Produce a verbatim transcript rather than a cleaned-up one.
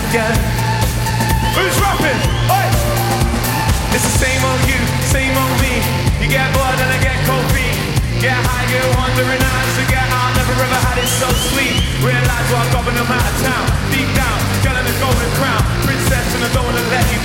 again. Who's rapping? Oi! It's the same old you, same old me. You get bored and I get cold feet. Get high, get wandering eyes to get out. Never ever had it so sweet. Realize what I've got when I'm out of town. Deep down, girl in a golden crown. Princess and I don't wanna let you